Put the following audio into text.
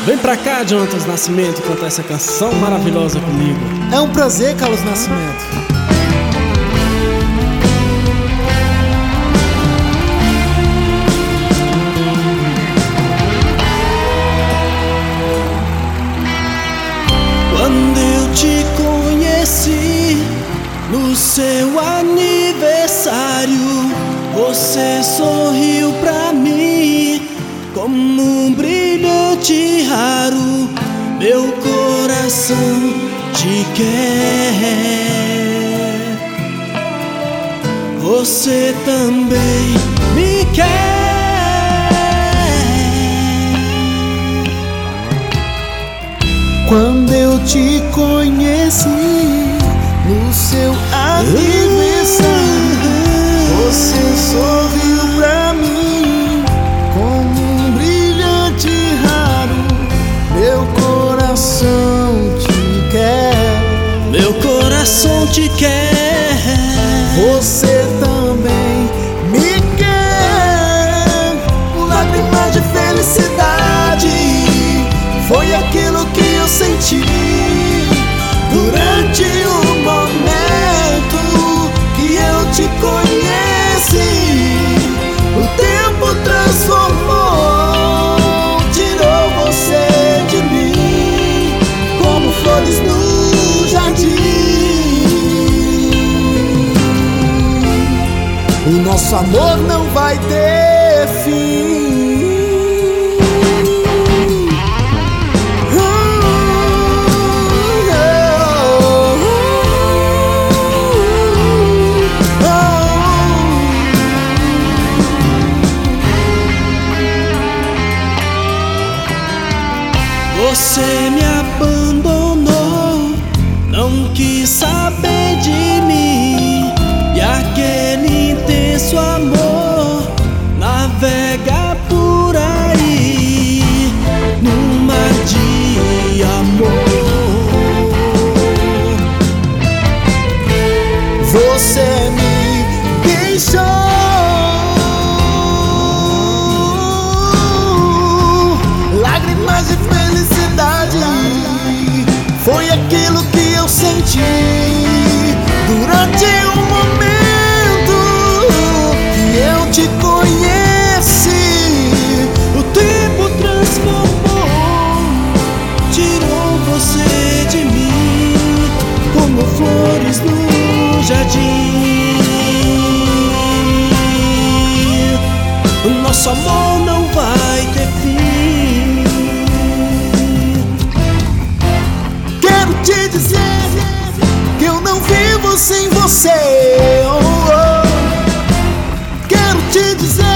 Vem pra cá, Jonatas Nascimento, cantar essa canção maravilhosa comigo. É um prazer, Carlos Nascimento. Quando eu te conheci no seu aniversário, você sorriu pra mim como um brilhante raro. Meu coração te quer, você também me quer. Quando eu te conheci no seu aniversário, você sorriu pra mim como um brilhante raro. Meu coração te quer, meu coração te quer. você também me quer. Lágrimas de felicidade foi aquilo que eu senti durante o momento que eu te conheci. O tempo transformou, tirou você de mim como flores no jardim. O nosso amor não vai ter fim. Você me abandonou, não quis saber de mim, e aquele intenso amor navega por aí num mar de amor. Você me deixou, lágrimas de felicidade foi aquilo que eu senti durante o momento que eu te conheci. O tempo transformou, tirou você de mim como flores no jardim. O nosso amor não vai ter fim. Quero te dizer que eu não vivo sem você. Quero te dizer